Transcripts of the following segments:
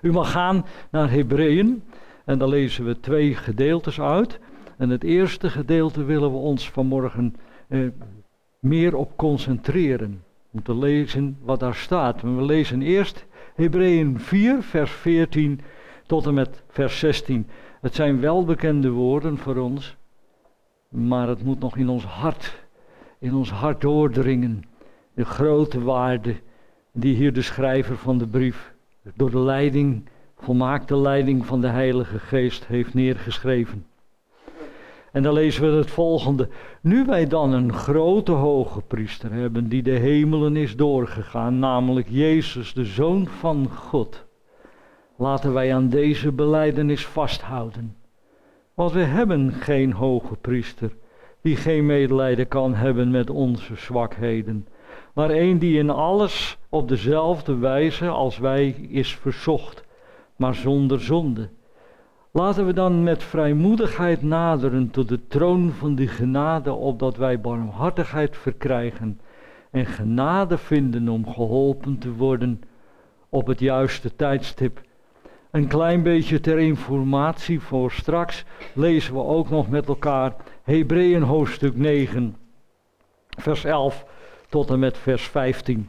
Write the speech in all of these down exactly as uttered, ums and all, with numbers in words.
U mag gaan naar Hebreeën en daar lezen we twee gedeeltes uit. En het eerste gedeelte willen we ons vanmorgen eh, meer op concentreren. Om te lezen wat daar staat. We lezen eerst Hebreeën vier, vers veertien tot en met vers zestien. Het zijn welbekende woorden voor ons, maar het moet nog in ons hart, in ons hart doordringen. De grote waarde die hier de schrijver van de brief door de leiding, volmaakte leiding van de Heilige Geest heeft neergeschreven. En dan lezen we het volgende. Nu wij dan een grote hoge priester hebben die de hemelen is doorgegaan, namelijk Jezus, de Zoon van God. Laten wij aan deze belijdenis vasthouden. Want we hebben geen hoge priester die geen medelijden kan hebben met onze zwakheden, maar een die in alles op dezelfde wijze als wij is verzocht, maar zonder zonde. Laten we dan met vrijmoedigheid naderen tot de troon van die genade, opdat wij barmhartigheid verkrijgen en genade vinden om geholpen te worden op het juiste tijdstip. Een klein beetje ter informatie voor straks lezen we ook nog met elkaar Hebreeën hoofdstuk negen, vers elf tot en met vers vijftien.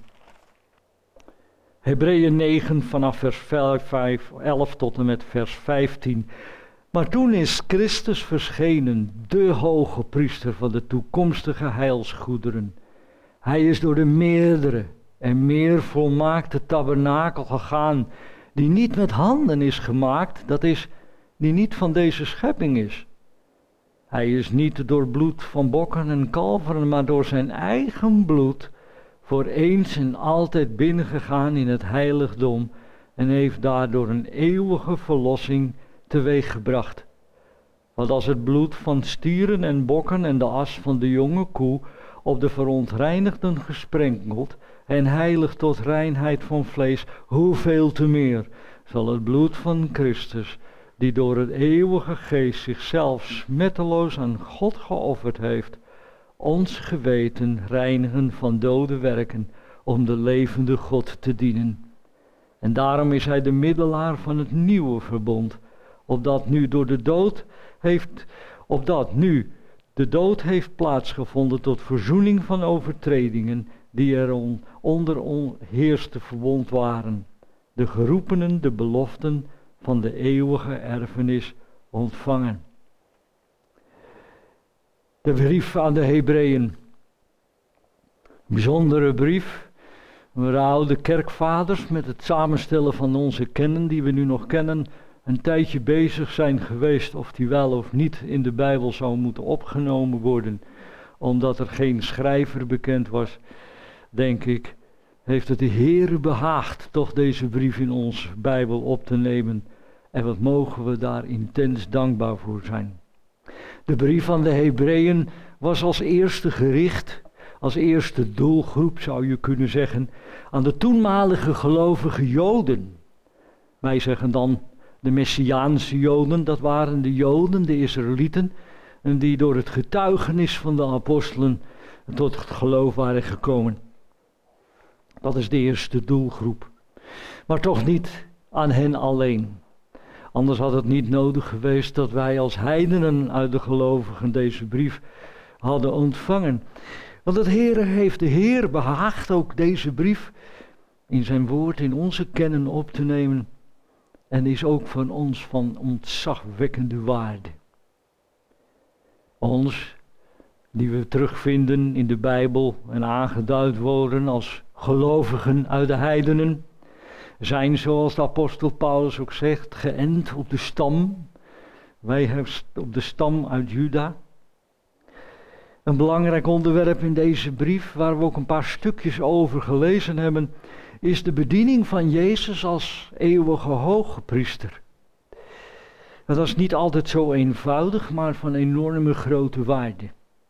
Hebreeën negen vanaf vers vijf, elf tot en met vers vijftien. Maar toen is Christus verschenen, de hoge priester van de toekomstige heilsgoederen. Hij is door de meerdere en meer volmaakte tabernakel gegaan, die niet met handen is gemaakt, dat is, die niet van deze schepping is. Hij is niet door bloed van bokken en kalveren, maar door zijn eigen bloed voor eens en altijd binnengegaan in het heiligdom en heeft daardoor een eeuwige verlossing teweeggebracht. Want als het bloed van stieren en bokken en de as van de jonge koe op de verontreinigden gesprenkeld en heilig tot reinheid van vlees, hoeveel te meer zal het bloed van Christus, die door het eeuwige geest zichzelf smetteloos aan God geofferd heeft, ons geweten reinigen van dode werken, om de levende God te dienen. En daarom is hij de middelaar van het nieuwe verbond, opdat nu door de dood heeft, opdat nu de dood heeft plaatsgevonden tot verzoening van overtredingen, die er on, onder onheerste verbond waren, de geroepenen de beloften van de eeuwige erfenis ontvangen. De brief aan de Hebreeën. Een bijzondere brief. Waar de oude kerkvaders met het samenstellen van onze kennen, die we nu nog kennen, een tijdje bezig zijn geweest of die wel of niet in de Bijbel zou moeten opgenomen worden. Omdat er geen schrijver bekend was, denk ik, heeft het de Heere behaagd toch deze brief in onze Bijbel op te nemen. En wat mogen we daar intens dankbaar voor zijn. De brief aan de Hebreeën was als eerste gericht, als eerste doelgroep zou je kunnen zeggen, aan de toenmalige gelovige Joden. Wij zeggen dan de Messiaanse Joden, dat waren de Joden, de Israëlieten, en die door het getuigenis van de apostelen tot het geloof waren gekomen. Dat is de eerste doelgroep. Maar toch niet aan hen alleen. Anders had het niet nodig geweest dat wij als heidenen uit de gelovigen deze brief hadden ontvangen. Want het Heere heeft de Heer behaagd ook deze brief in zijn woord in onze kennen op te nemen. En is ook van ons van ontzagwekkende waarde. Ons, die we terugvinden in de Bijbel en aangeduid worden als gelovigen uit de heidenen, zijn, zoals de apostel Paulus ook zegt, geënt op de stam. Wij hebben op de stam uit Juda. Een belangrijk onderwerp in deze brief, waar we ook een paar stukjes over gelezen hebben, is de bediening van Jezus als eeuwige hogepriester. Dat is niet altijd zo eenvoudig, maar van enorme grote waarde.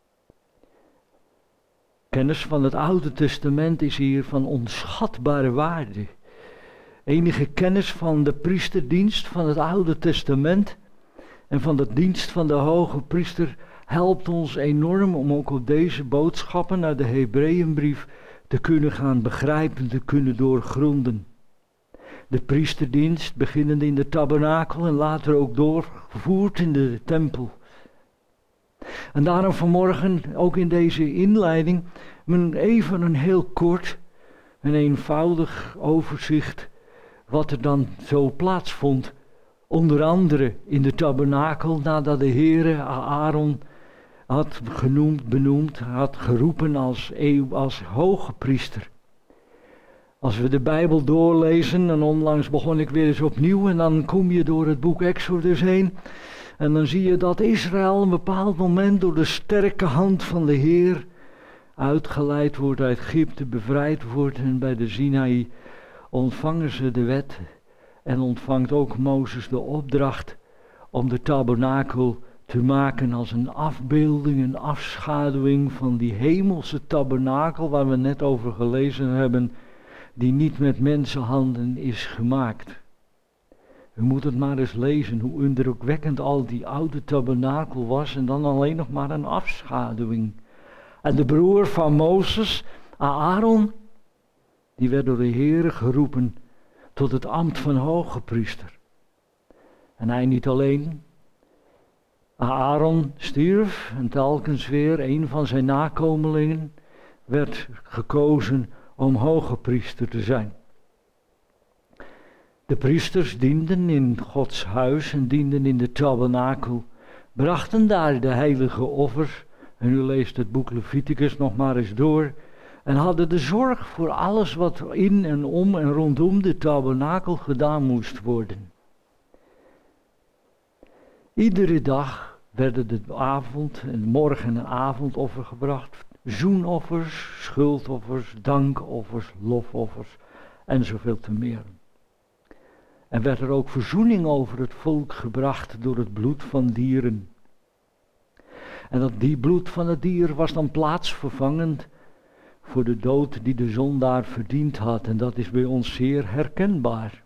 Kennis van het Oude Testament is hier van onschatbare waarde. Enige kennis van de priesterdienst van het Oude Testament en van de dienst van de hoge priester helpt ons enorm om ook op deze boodschappen uit de Hebreeënbrief te kunnen gaan begrijpen, te kunnen doorgronden. de priesterdienst, beginnend in de tabernakel en later ook doorgevoerd in de tempel. En daarom vanmorgen, ook in deze inleiding, even een heel kort en eenvoudig overzicht wat er dan zo plaatsvond. Onder andere in de tabernakel, nadat de Heere Aaron had genoemd, benoemd, had geroepen als, als hoge priester. Als we de Bijbel doorlezen, en onlangs begon ik weer eens opnieuw, en dan kom je door het boek Exodus heen, en dan zie je dat Israël een bepaald moment door de sterke hand van de Heer uitgeleid wordt uit Egypte, bevrijd wordt, en bij de Sinaï ontvangen ze de wet en ontvangt ook Mozes de opdracht om de tabernakel te maken als een afbeelding, een afschaduwing van die hemelse tabernakel waar we net over gelezen hebben, die niet met mensenhanden is gemaakt. We moeten het maar eens lezen hoe indrukwekkend al die oude tabernakel was en dan alleen nog maar een afschaduwing. En de broer van Mozes, Aaron, die werd door de Heere geroepen tot het ambt van hoge priester. En hij niet alleen. Aaron stierf en telkens weer een van zijn nakomelingen werd gekozen om hoge priester te zijn. De priesters dienden in Gods huis en dienden in de tabernakel, brachten daar de heilige offers, en u leest het boek Leviticus nog maar eens door, en hadden de zorg voor alles wat in en om en rondom de tabernakel gedaan moest worden. Iedere dag werden de avond en morgen en avondoffer gebracht, zoenoffers, schuldoffers, dankoffers, lofoffers en zoveel te meer. En werd er ook verzoening over het volk gebracht door het bloed van dieren. En dat die bloed van het dier was dan plaatsvervangend voor de dood die de zondaar verdiend had. En dat is bij ons zeer herkenbaar.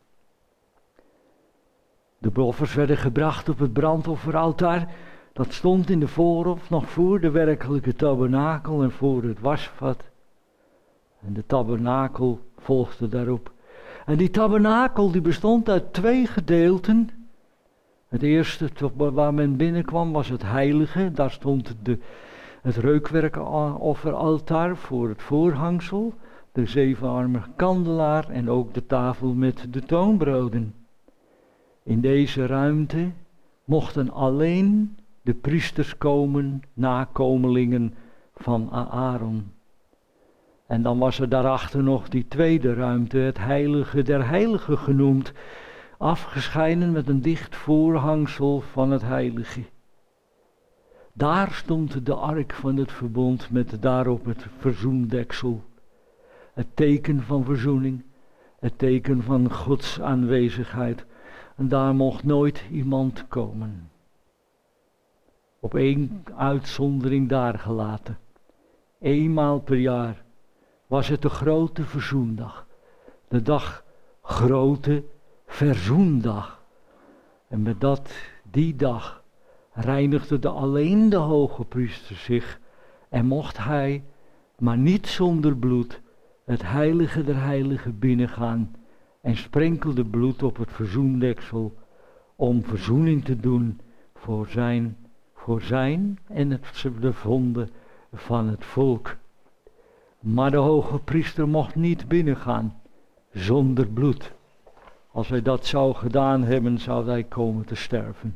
De offers werden gebracht op het brandofferaltaar. Dat stond in de voorhof nog voor de werkelijke tabernakel en voor het wasvat. En de tabernakel volgde daarop. En die tabernakel die bestond uit twee gedeelten. Het eerste waar men binnenkwam was het heilige. Daar stond de, het reukwerkofferaltaar voor het voorhangsel. De zevenarmige kandelaar en ook de tafel met de toonbroden. In deze ruimte mochten alleen de priesters komen, nakomelingen van Aaron. En dan was er daarachter nog die tweede ruimte, het heilige der heiligen genoemd, afgescheiden met een dicht voorhangsel van het heilige. Daar stond de ark van het verbond met daarop het verzoendeksel. Het teken van verzoening, het teken van Gods aanwezigheid. En daar mocht nooit iemand komen. Op één uitzondering daar gelaten. Eenmaal per jaar was het de grote verzoendag. De dag grote verzoendag. En met dat, die dag, reinigde de alleen de hoge priester zich en mocht hij, maar niet zonder bloed, het heilige der heiligen binnengaan en sprenkelde bloed op het verzoendeksel om verzoening te doen voor zijn, voor zijn en het, de zonde van het volk. Maar de hoge priester mocht niet binnengaan zonder bloed. Als hij dat zou gedaan hebben, zou hij komen te sterven.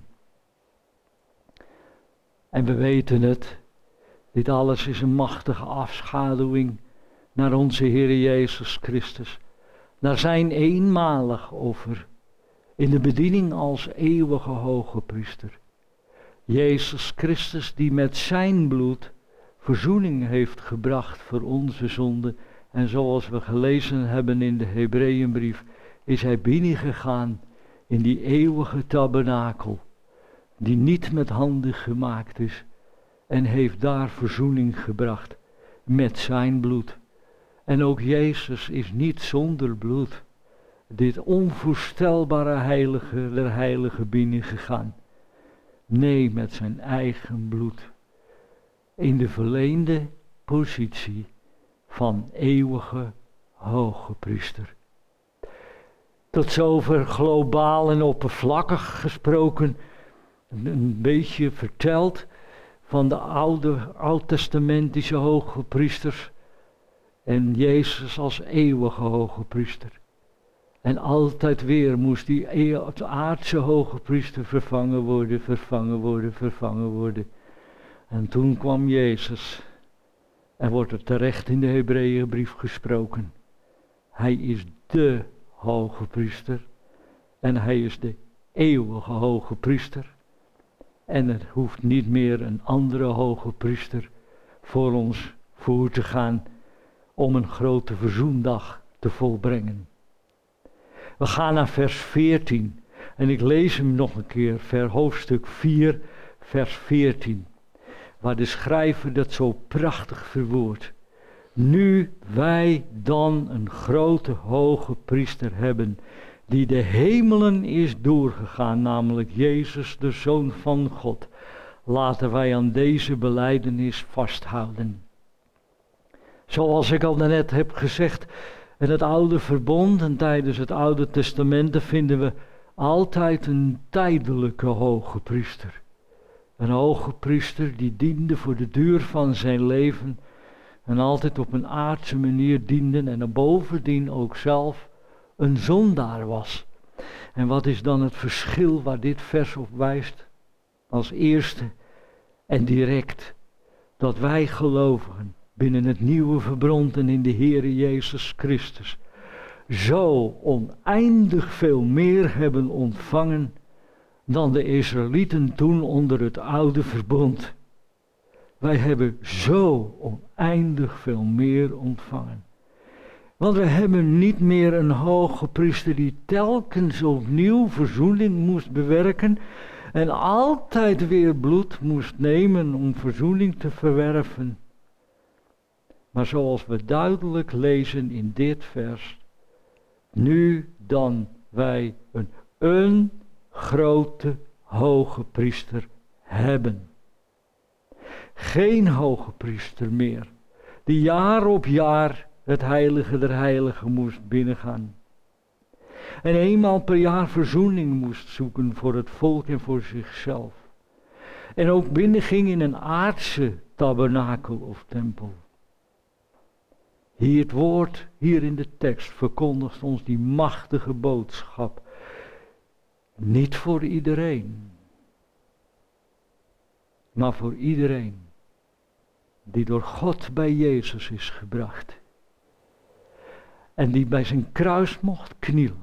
En we weten het, dit alles is een machtige afschaduwing naar onze Heer Jezus Christus. Naar zijn eenmalig offer in de bediening als eeuwige hoge priester. Jezus Christus die met zijn bloed verzoening heeft gebracht voor onze zonde. En zoals we gelezen hebben in de Hebreeënbrief, is hij binnengegaan in die eeuwige tabernakel, die niet met handen gemaakt is, en heeft daar verzoening gebracht met zijn bloed. En ook Jezus is niet zonder bloed dit onvoorstelbare heilige der heiligen binnengegaan. Nee, met zijn eigen bloed. In de verleende positie van eeuwige hoge priester. Tot zover globaal en oppervlakkig gesproken, een beetje verteld van de oude, oud-testamentische hoge priesters en Jezus als eeuwige hoge priester. En altijd weer moest die aardse hoge priester vervangen worden, vervangen worden, vervangen worden. En toen kwam Jezus en wordt er terecht in de Hebreeënbrief gesproken. Hij is de hoge priester en hij is de eeuwige hoge priester. En er hoeft niet meer een andere hoge priester voor ons voor te gaan om een grote verzoendag te volbrengen. We gaan naar vers veertien en ik lees hem nog een keer, ver hoofdstuk vier, vers veertien. Waar de schrijver dat zo prachtig verwoordt. Nu wij dan een grote hoge priester hebben, die de hemelen is doorgegaan, namelijk Jezus, de Zoon van God, laten wij aan deze belijdenis vasthouden. Zoals ik al net heb gezegd, in het oude verbond en tijdens het oude testament vinden we altijd een tijdelijke hoge priester. Een hoge priester die diende voor de duur van zijn leven en altijd op een aardse manier diende en bovendien ook zelf een zondaar was. En wat is dan het verschil waar dit vers op wijst? Als eerste en direct dat wij gelovigen binnen het nieuwe verbond en in de Heere Jezus Christus zo oneindig veel meer hebben ontvangen dan de Israëlieten toen onder het oude verbond. Wij hebben zo oneindig veel meer ontvangen. Want we hebben niet meer een hoge priester die telkens opnieuw verzoening moest bewerken en altijd weer bloed moest nemen om verzoening te verwerven. Maar zoals we duidelijk lezen in dit vers, nu dan wij een, een grote hoge priester hebben. Geen hoge priester meer, die jaar op jaar het heilige der heiligen moest binnengaan. En eenmaal per jaar verzoening moest zoeken voor het volk en voor zichzelf. En ook binnenging in een aardse tabernakel of tempel. Hier het woord, hier in de tekst, verkondigt ons die machtige boodschap. Niet voor iedereen, maar voor iedereen die door God bij Jezus is gebracht. En die bij zijn kruis mocht knielen.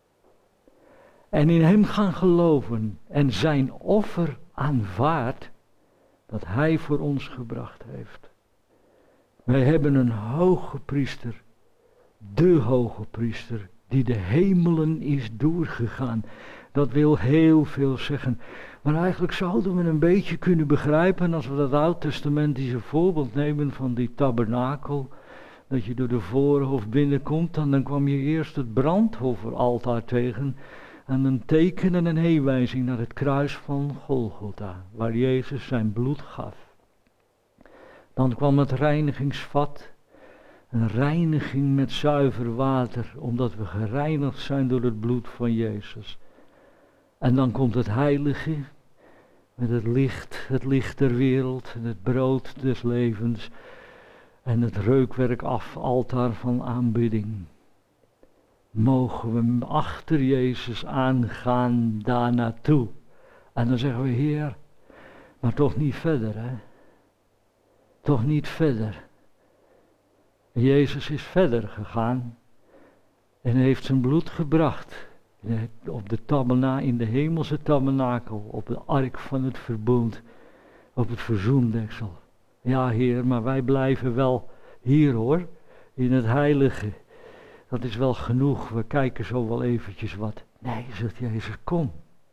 En in hem gaan geloven en zijn offer aanvaardt dat hij voor ons gebracht heeft. Wij hebben een hoge priester, de hoge priester, die de hemelen is doorgegaan. Dat wil heel veel zeggen. Maar eigenlijk zouden we een beetje kunnen begrijpen als we dat oud-testamentische voorbeeld nemen van die tabernakel. Dat je door de voorhof binnenkomt en dan kwam je eerst het brandofferaltaar tegen. En een teken en een heenwijzing naar het kruis van Golgotha, waar Jezus zijn bloed gaf. Dan kwam het reinigingsvat, een reiniging met zuiver water, omdat we gereinigd zijn door het bloed van Jezus. En dan komt het heilige, met het licht, het licht der wereld, het brood des levens en het reukwerk af, altaar van aanbidding. Mogen we achter Jezus aangaan daar naartoe. En dan zeggen we, Heer, maar toch niet verder, hè? Toch niet verder. Jezus is verder gegaan en heeft zijn bloed gebracht op de taberna, in de hemelse tabernakel, op de ark van het verbond, op het verzoendeksel. Ja, Heer, maar wij blijven wel hier, hoor, in het heilige. Dat is wel genoeg, we kijken zo wel eventjes wat. Nee, zegt Jezus, kom.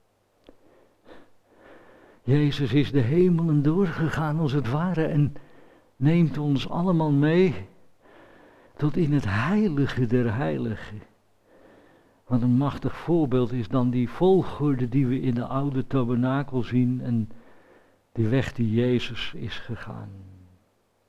Jezus is de hemelen doorgegaan als het ware en neemt ons allemaal mee tot in het heilige der heiligen. Wat een machtig voorbeeld is dan die volgorde die we in de oude tabernakel zien en die weg die Jezus is gegaan.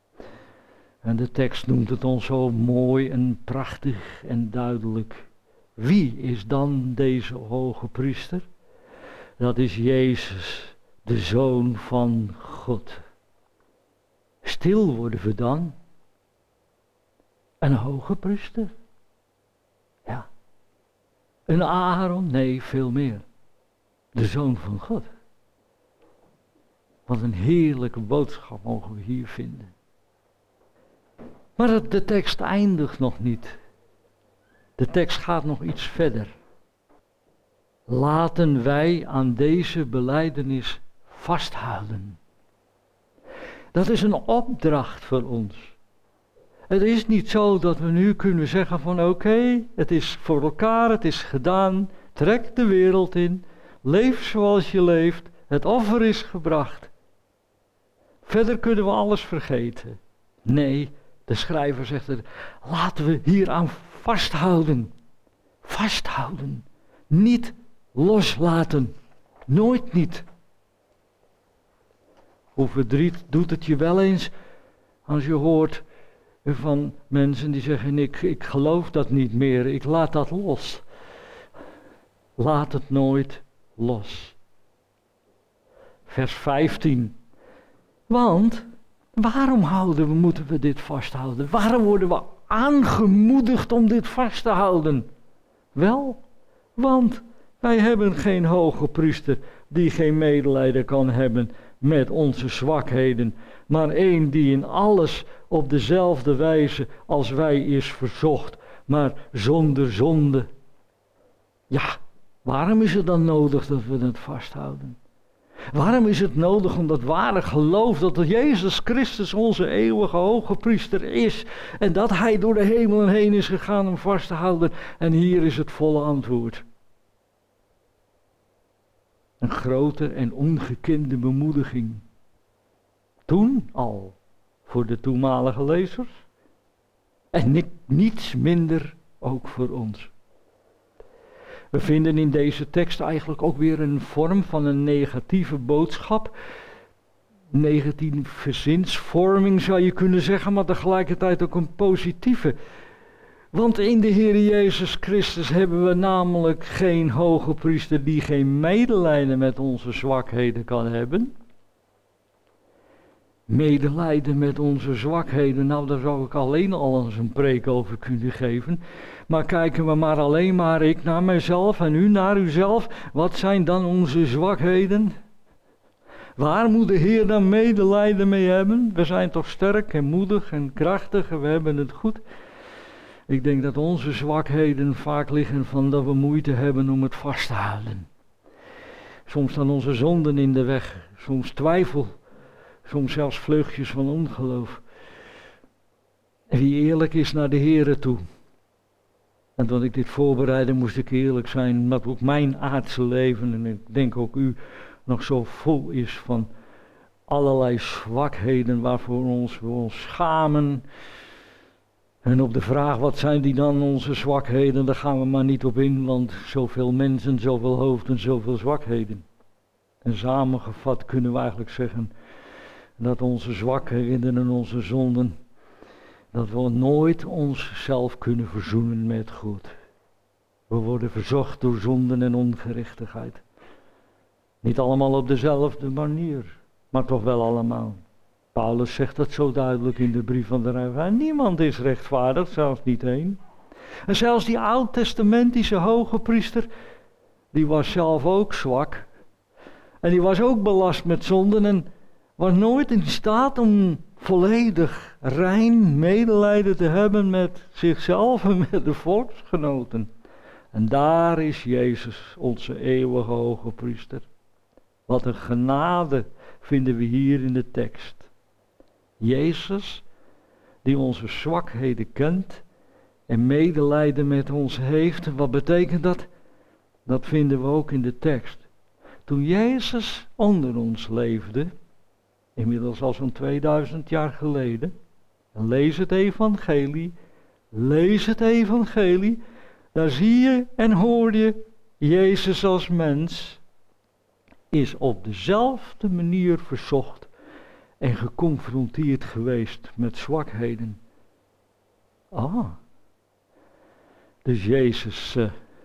En de tekst noemt het ons zo mooi en prachtig en duidelijk. Wie is dan deze hoge priester? Dat is Jezus, de Zoon van God. Stil worden we dan? Een hoge priester? Ja. Een Aaron? Nee, veel meer. De Zoon van God. Wat een heerlijke boodschap mogen we hier vinden. Maar het, de tekst eindigt nog niet. De tekst gaat nog iets verder. Laten wij aan deze belijdenis vasthouden. Dat is een opdracht voor ons. Het is niet zo dat we nu kunnen zeggen van oké, okay, het is voor elkaar, het is gedaan, trek de wereld in, leef zoals je leeft, het offer is gebracht. Verder kunnen we alles vergeten. Nee, de schrijver zegt er, laten we hieraan vasthouden. Vasthouden. Niet loslaten. Nooit niet. Hoe verdriet doet het je wel eens als je hoort van mensen die zeggen, ik, ik geloof dat niet meer, ik laat dat los. Laat het nooit los. Vers vijftien. Want, waarom houden we, moeten we dit vasthouden? Waarom worden we aangemoedigd om dit vast te houden? Wel, want wij hebben geen hoge priester die geen medelijden kan hebben met onze zwakheden, maar één die in alles op dezelfde wijze als wij is verzocht, maar zonder zonde. Ja, waarom is het dan nodig dat we het vasthouden? Waarom is het nodig om dat ware geloof dat Jezus Christus onze eeuwige hoge priester is en dat hij door de hemelen heen is gegaan om vast te houden? En hier is het volle antwoord. Een grote en ongekende bemoediging. Toen al voor de toenmalige lezers en ni- niets minder ook voor ons. We vinden in deze tekst eigenlijk ook weer een vorm van een negatieve boodschap. Negatieve zinsvorming zou je kunnen zeggen, maar tegelijkertijd ook een positieve. Want in de Heer Jezus Christus hebben we namelijk geen hoge priester die geen medelijden met onze zwakheden kan hebben. Medelijden met onze zwakheden, nou daar zou ik alleen al eens een preek over kunnen geven. Maar kijken we maar alleen maar ik naar mezelf en u naar uzelf. Wat zijn dan onze zwakheden? Waar moet de Heer dan medelijden mee hebben? We zijn toch sterk en moedig en krachtig en we hebben het goed. Ik denk dat onze zwakheden vaak liggen van dat we moeite hebben om het vast te houden. Soms staan onze zonden in de weg, soms twijfel, soms zelfs vleugjes van ongeloof. En wie eerlijk is naar de Heere toe. En toen ik dit voorbereidde moest ik eerlijk zijn, omdat ook mijn aardse leven, en ik denk ook u, nog zo vol is van allerlei zwakheden waarvoor ons, we ons schamen. En op de vraag wat zijn die dan onze zwakheden, daar gaan we maar niet op in, want zoveel mensen, zoveel hoofden, zoveel zwakheden. En samengevat kunnen we eigenlijk zeggen dat onze zwakheden en onze zonden, dat we nooit onszelf kunnen verzoenen met God. We worden verzocht door zonden en ongerechtigheid. Niet allemaal op dezelfde manier, maar toch wel allemaal. Paulus zegt dat zo duidelijk in de brief van de Romeinen. Niemand is rechtvaardig, zelfs niet één. En zelfs die oud-testamentische hoge priester, die was zelf ook zwak. En die was ook belast met zonden en was nooit in staat om volledig rein medelijden te hebben met zichzelf en met de volksgenoten. En daar is Jezus, onze eeuwige hoge priester. Wat een genade vinden we hier in de tekst. Jezus, die onze zwakheden kent en medelijden met ons heeft. Wat betekent dat? Dat vinden we ook in de tekst. Toen Jezus onder ons leefde, inmiddels al zo'n tweeduizend jaar geleden, en lees het evangelie, lees het evangelie, daar zie je en hoor je Jezus als mens is op dezelfde manier verzocht en geconfronteerd geweest met zwakheden. Ah, dus Jezus uh,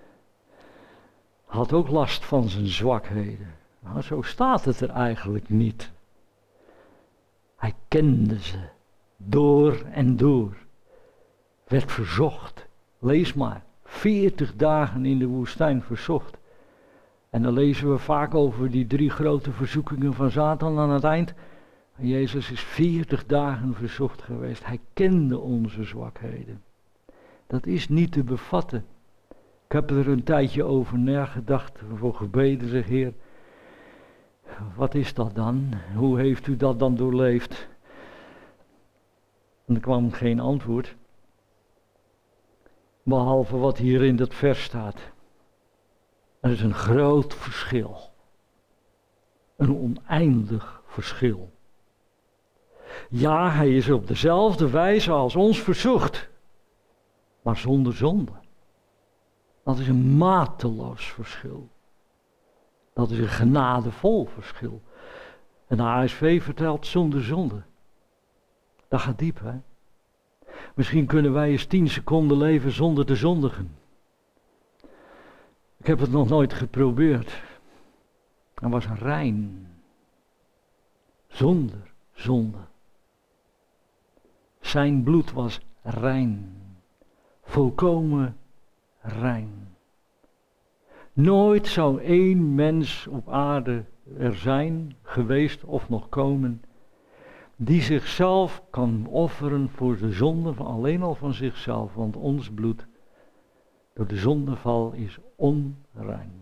had ook last van zijn zwakheden. Nou, zo staat het er eigenlijk niet. Hij kende ze, door en door. Werd verzocht. Lees maar, veertig dagen in de woestijn verzocht. En dan lezen we vaak over die drie grote verzoekingen van Satan aan het eind. Jezus is veertig dagen verzocht geweest. Hij kende onze zwakheden. Dat is niet te bevatten. Ik heb er een tijdje over nagedacht, voor gebeden, zeg Heer. Wat is dat dan? Hoe heeft u dat dan doorleefd? En er kwam geen antwoord. Behalve wat hier in dat vers staat. Er is een groot verschil. Een oneindig verschil. Ja, hij is op dezelfde wijze als ons verzocht. Maar zonder zonde. Dat is een mateloos verschil. Dat is een genadevol verschil. En de A S V vertelt zonder zonde. Dat gaat diep, hè? Misschien kunnen wij eens tien seconden leven zonder te zondigen. Ik heb het nog nooit geprobeerd. Hij was rein. Zonder zonde. Zijn bloed was rein. Volkomen rein. Nooit zou één mens op aarde er zijn, geweest of nog komen, die zichzelf kan offeren voor de zonde van alleen al van zichzelf, want ons bloed door de zondeval is onrein.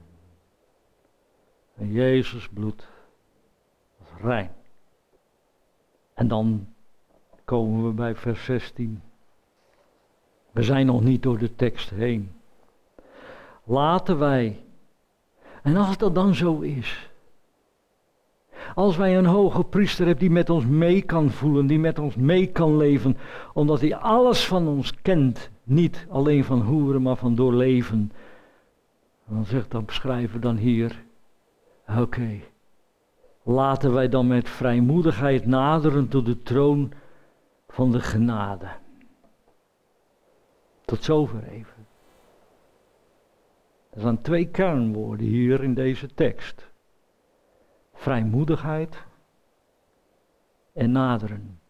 En Jezus bloed was rein. En dan komen we bij vers zestien. We zijn nog niet door de tekst heen. Laten wij, en als dat dan zo is, als wij een hoge priester hebben die met ons mee kan voelen, die met ons mee kan leven, omdat hij alles van ons kent, niet alleen van horen, maar van doorleven, dan zegt dan, beschrijven dan hier, oké, okay, laten wij dan met vrijmoedigheid naderen tot de troon van de genade. Tot zover even. Er zijn twee kernwoorden hier in deze tekst. Vrijmoedigheid en naderen.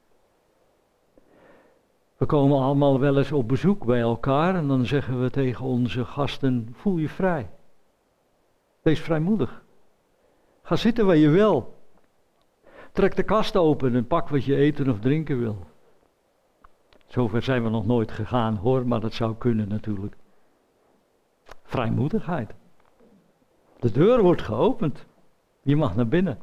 We komen allemaal wel eens op bezoek bij elkaar en dan zeggen we tegen onze gasten, voel je vrij. Wees vrijmoedig. Ga zitten waar je wil. Trek de kast open en pak wat je eten of drinken wil. Zover zijn we nog nooit gegaan hoor, maar dat zou kunnen natuurlijk. Vrijmoedigheid. De deur wordt geopend. Je mag naar binnen.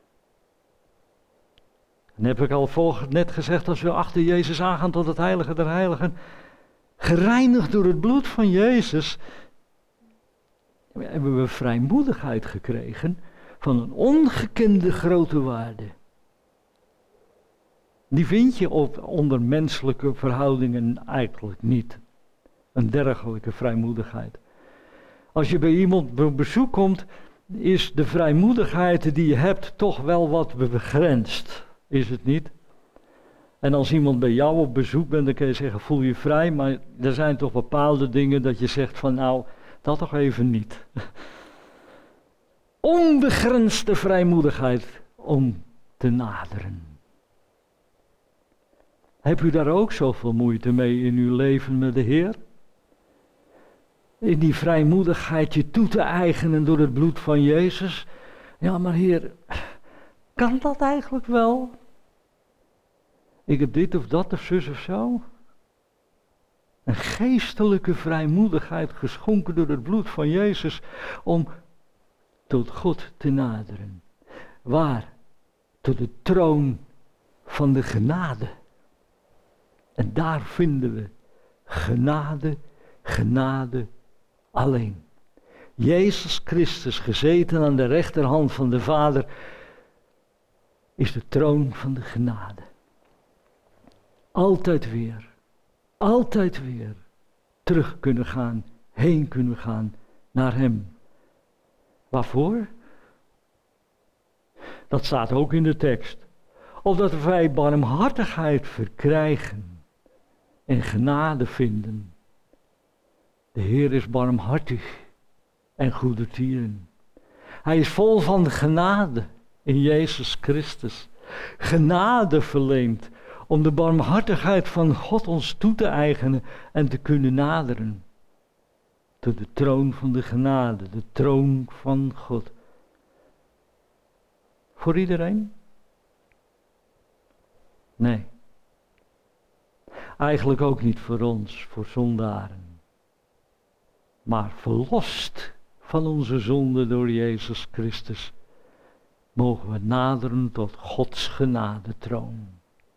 En heb ik al voor, net gezegd, als we achter Jezus aangaan tot het heilige der heiligen, gereinigd door het bloed van Jezus, hebben we vrijmoedigheid gekregen van een ongekende grote waarde. Die vind je op, onder menselijke verhoudingen eigenlijk niet. Een dergelijke vrijmoedigheid. Als je bij iemand op bezoek komt, is de vrijmoedigheid die je hebt toch wel wat begrensd. Is het niet? En als iemand bij jou op bezoek bent, dan kun je zeggen, voel je vrij, maar er zijn toch bepaalde dingen dat je zegt van nou, dat toch even niet. Onbegrensde vrijmoedigheid om te naderen. Heb u daar ook zoveel moeite mee in uw leven met de Heer? In die vrijmoedigheid je toe te eigenen door het bloed van Jezus? Ja, maar Heer, kan dat eigenlijk wel? Ik heb dit of dat of zus of zo. Een geestelijke vrijmoedigheid geschonken door het bloed van Jezus om tot God te naderen. Waar? Tot de troon van de genade. En daar vinden we genade, genade alleen. Jezus Christus, gezeten aan de rechterhand van de Vader, is de troon van de genade. Altijd weer, altijd weer terug kunnen gaan, heen kunnen gaan naar Hem. Waarvoor? Dat staat ook in de tekst. Opdat wij barmhartigheid verkrijgen en genade vinden. De Heer is barmhartig en goedertieren. Hij is vol van genade in Jezus Christus. Genade verleend om de barmhartigheid van God ons toe te eigenen en te kunnen naderen. Tot de troon van de genade, de troon van God. Voor iedereen? Nee. Eigenlijk ook niet voor ons, voor zondaren. Maar verlost van onze zonde door Jezus Christus, mogen we naderen tot Gods genadetroon.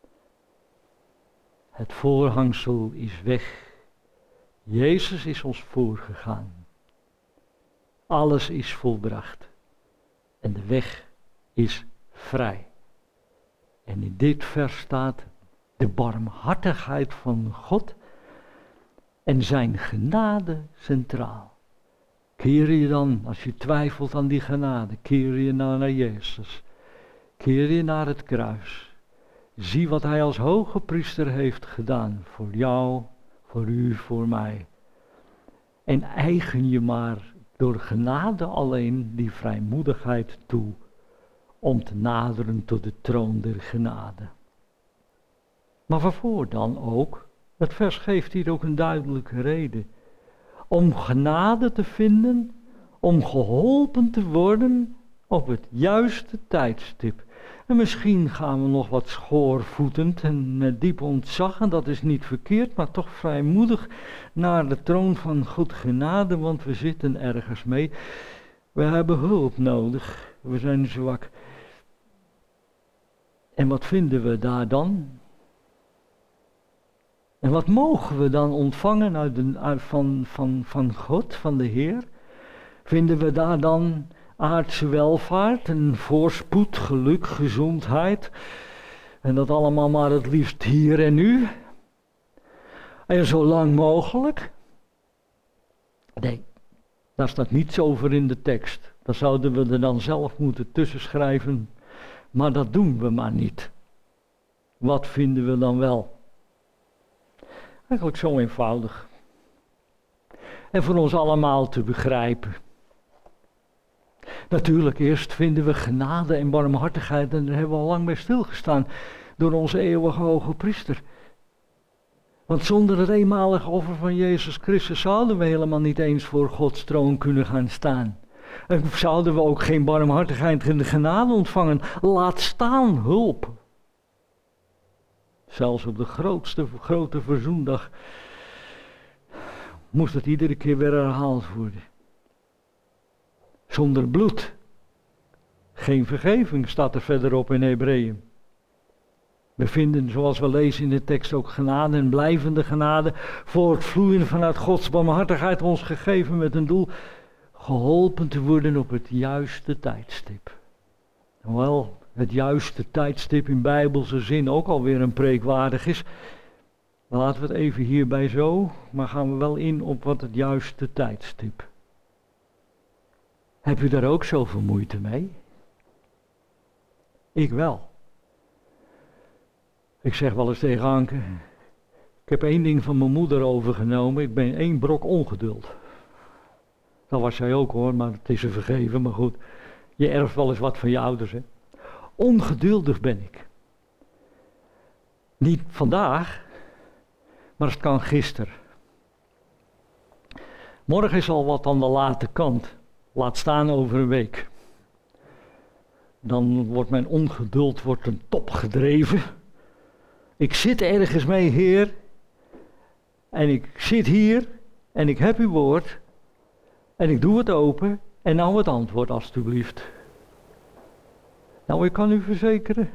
Het voorhangsel is weg. Jezus is ons voorgegaan. Alles is volbracht. En de weg is vrij. En in dit vers staat de barmhartigheid van God en zijn genade centraal. Keer je dan, als je twijfelt aan die genade, keer je nou naar Jezus. Keer je naar het kruis. Zie wat hij als hoge priester heeft gedaan voor jou, voor u, voor mij. En eigen je maar door genade alleen die vrijmoedigheid toe om te naderen tot de troon der genade. Maar waarvoor dan ook? Het vers geeft hier ook een duidelijke reden. Om genade te vinden, om geholpen te worden op het juiste tijdstip. En misschien gaan we nog wat schoorvoetend en met diep ontzag, en dat is niet verkeerd, maar toch vrijmoedig naar de troon van God genade, want we zitten ergens mee. We hebben hulp nodig, we zijn zwak. En wat vinden we daar dan? En wat mogen we dan ontvangen uit de, uit van, van, van God, van de Heer? Vinden we daar dan aardse welvaart en voorspoed, geluk, gezondheid? En dat allemaal maar het liefst hier en nu? En zo lang mogelijk? Nee, daar staat niets over in de tekst. Dat zouden we er dan zelf moeten tussenschrijven. Maar dat doen we maar niet. Wat vinden we dan wel? Eigenlijk zo eenvoudig. En voor ons allemaal te begrijpen. Natuurlijk, eerst vinden we genade en barmhartigheid, en daar hebben we al lang bij stilgestaan, door onze eeuwige hoge priester. Want zonder het eenmalige offer van Jezus Christus zouden we helemaal niet eens voor Gods troon kunnen gaan staan. En zouden we ook geen barmhartigheid en genade ontvangen, laat staan hulp. Zelfs op de grootste, grote verzoendag moest het iedere keer weer herhaald worden. Zonder bloed geen vergeving, staat er verderop in Hebreeën. We vinden, zoals we lezen in de tekst, ook genade en blijvende genade, voortvloeien vanuit Gods barmhartigheid ons gegeven met een doel, geholpen te worden op het juiste tijdstip. Hoewel het juiste tijdstip in bijbelse zin ook alweer een preekwaardig is, dan laten we het even hierbij zo, maar gaan we wel in op wat het juiste tijdstip. Heb u daar ook zoveel moeite mee? Ik wel. Ik zeg wel eens tegen Anke, ik heb één ding van mijn moeder overgenomen, ik ben één brok ongeduld. Dat was zij ook hoor, maar het is er vergeven, maar goed. Je erft wel eens wat van je ouders, hè. Ongeduldig ben ik. Niet vandaag, maar het kan gisteren. Morgen is al wat aan de late kant. Laat staan over een week. Dan wordt mijn ongeduld wordt ten top gedreven. Ik zit ergens mee, Heer. En ik zit hier en ik heb uw woord. En ik doe het open. En nou het antwoord alstublieft. Nou, ik kan u verzekeren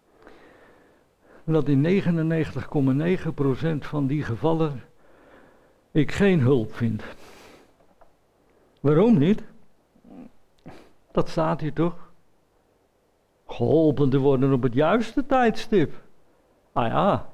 dat in negenennegentig komma negen procent van die gevallen ik geen hulp vind. Waarom niet? Dat staat hier toch? Geholpen te worden op het juiste tijdstip. Ah ja.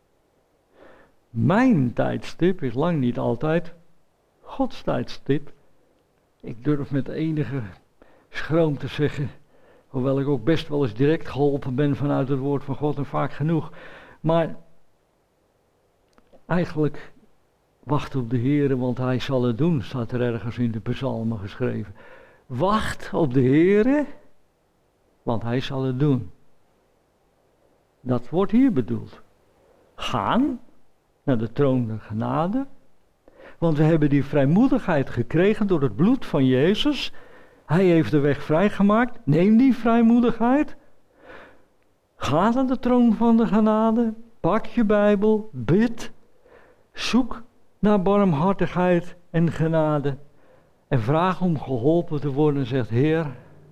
Mijn tijdstip is lang niet altijd Gods tijdstip. Ik durf met enige schroom te zeggen, hoewel ik ook best wel eens direct geholpen ben vanuit het woord van God en vaak genoeg. Maar eigenlijk Wacht op de Heere, want hij zal het doen, staat er ergens in de psalmen geschreven. Wacht op de Heere, want hij zal het doen. Dat wordt hier bedoeld. Gaan naar de troon der genade. Want we hebben die vrijmoedigheid gekregen door het bloed van Jezus. Hij heeft de weg vrijgemaakt. Neem die vrijmoedigheid. Ga naar de troon van de genade. Pak je Bijbel. Bid. Zoek naar barmhartigheid en genade. En vraag om geholpen te worden en zegt: Heer,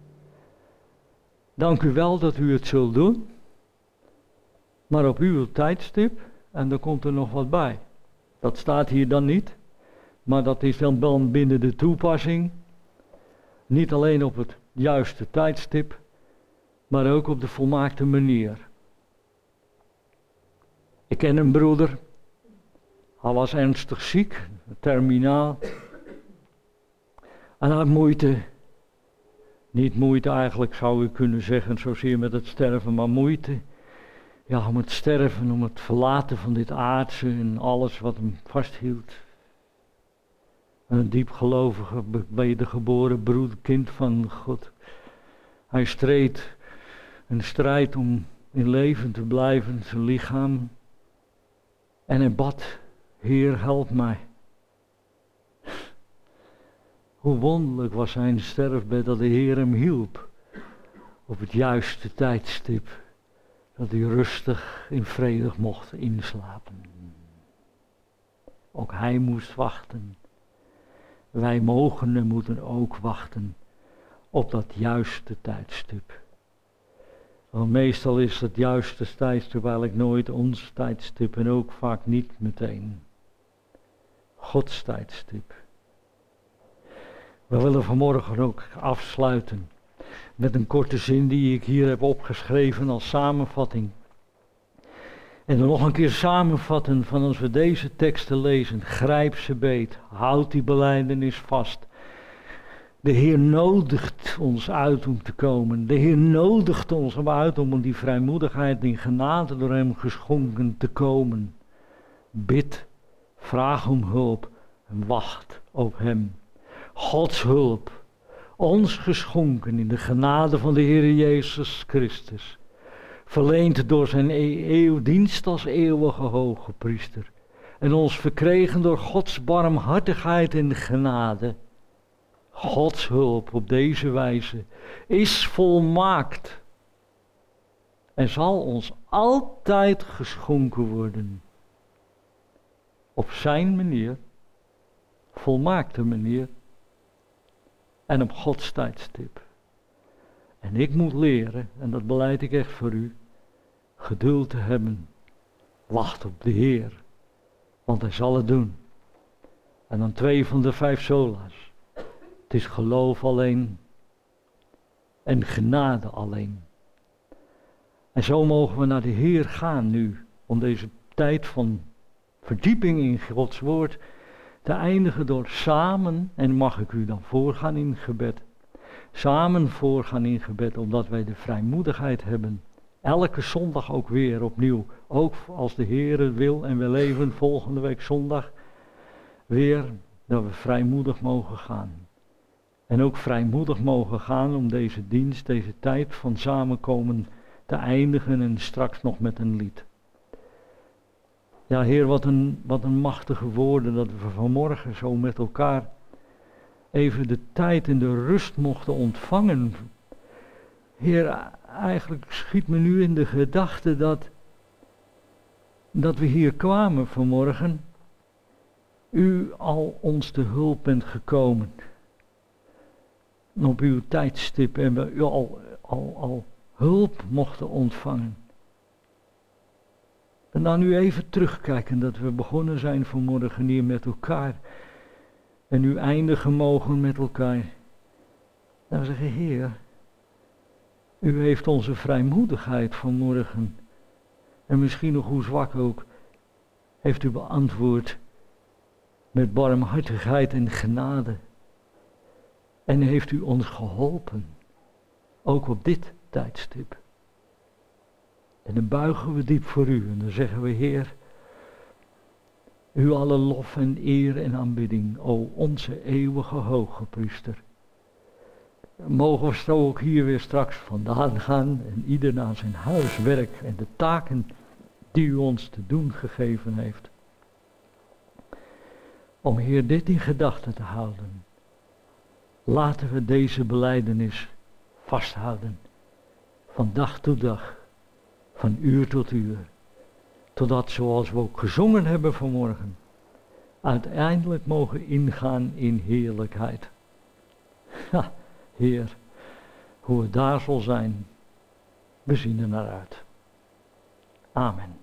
dank u wel dat u het zult doen. Maar op uw tijdstip. En er komt er nog wat bij. Dat staat hier dan niet. Maar dat is dan binnen de toepassing. Niet alleen op het juiste tijdstip. Maar ook op de volmaakte manier. Ik ken een broeder. Hij was ernstig ziek. Terminaal. En hij had moeite. Niet moeite eigenlijk zou u kunnen zeggen. Zozeer met het sterven. Maar moeite. Ja, om het sterven. Om het verlaten van dit aardse. En alles wat hem vasthield. Een diepgelovige, wedergeboren broeder, kind van God. Hij streed een strijd om in leven te blijven, zijn lichaam. En hij bad: Heer, help mij. Hoe wonderlijk was zijn sterfbed dat de Heer hem hielp. Op het juiste tijdstip. Dat hij rustig in vrede mocht inslapen. Ook hij moest wachten. Wij mogen en moeten ook wachten op dat juiste tijdstip. Want meestal is het juiste tijdstip eigenlijk nooit ons tijdstip en ook vaak niet meteen. Gods tijdstip. We willen vanmorgen ook afsluiten met een korte zin die ik hier heb opgeschreven als samenvatting. En dan nog een keer samenvatten van als we deze teksten lezen. Grijp ze beet, houd die belijdenis vast. De Heer nodigt ons uit om te komen. De Heer nodigt ons uit om die vrijmoedigheid in genade door hem geschonken te komen. Bid, vraag om hulp en wacht op hem. Gods hulp, ons geschonken in de genade van de Heer Jezus Christus. Verleend door zijn eeuwdienst als eeuwige hoge priester. En ons verkregen door Gods barmhartigheid en genade. Gods hulp op deze wijze is volmaakt. En zal ons altijd geschonken worden. Op zijn manier. Volmaakte manier. En op Gods tijdstip. En ik moet leren, en dat beleid ik echt voor u, geduld te hebben. Wacht op de Heer, want hij zal het doen. En dan twee van de vijf sola's. Het is geloof alleen en genade alleen. En zo mogen we naar de Heer gaan nu, om deze tijd van verdieping in Gods woord te eindigen door samen, en mag ik u dan voorgaan in gebed, samen voorgaan in gebed, omdat wij de vrijmoedigheid hebben. Elke zondag ook weer opnieuw. Ook als de Heer het wil en we leven volgende week zondag weer dat we vrijmoedig mogen gaan. En ook vrijmoedig mogen gaan om deze dienst, deze tijd van samenkomen te eindigen en straks nog met een lied. Ja, Heer, wat een, wat een machtige woorden dat we vanmorgen zo met elkaar even de tijd en de rust mochten ontvangen. Heer, eigenlijk schiet me nu in de gedachte dat, dat we hier kwamen vanmorgen. U al ons te hulp bent gekomen. Op uw tijdstip en we u al, al, al hulp mochten ontvangen. En dan nu even terugkijken dat we begonnen zijn vanmorgen hier met elkaar. En nu eindigen mogen met elkaar. Dan zeggen, Heer, u heeft onze vrijmoedigheid vanmorgen, en misschien nog hoe zwak ook, heeft u beantwoord met barmhartigheid en genade. En heeft u ons geholpen, ook op dit tijdstip. En dan buigen we diep voor u en dan zeggen we, Heer, U alle lof en eer en aanbidding, o onze eeuwige hoge priester. Mogen we zo ook hier weer straks vandaan gaan en ieder naar zijn huiswerk en de taken die u ons te doen gegeven heeft. Om Heer dit in gedachten te houden, laten we deze belijdenis vasthouden, van dag tot dag, van uur tot uur, totdat, zoals we ook gezongen hebben vanmorgen, uiteindelijk mogen ingaan in heerlijkheid. Ja, Heer, hoe het daar zal zijn, we zien er naar uit. Amen.